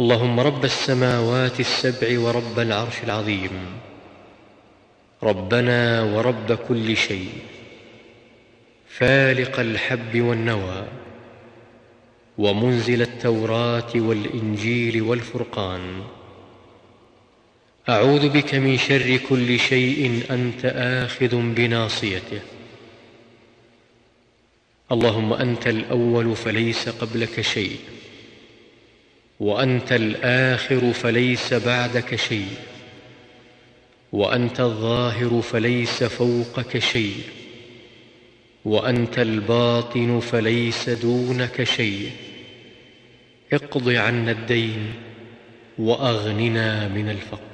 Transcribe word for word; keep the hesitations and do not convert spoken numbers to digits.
اللهم رب السماوات السبع ورب العرش العظيم، ربنا ورب كل شيء، فالق الحب والنوى، ومنزل التوراة والإنجيل والفرقان، أعوذ بك من شر كل شيء أنت آخذ بناصيته. اللهم أنت الأول فليس قبلك شيء، وأنت الآخر فليس بعدك شيء، وأنت الظاهر فليس فوقك شيء، وأنت الباطن فليس دونك شيء. اقض عنا الدين وأغننا من الفقر.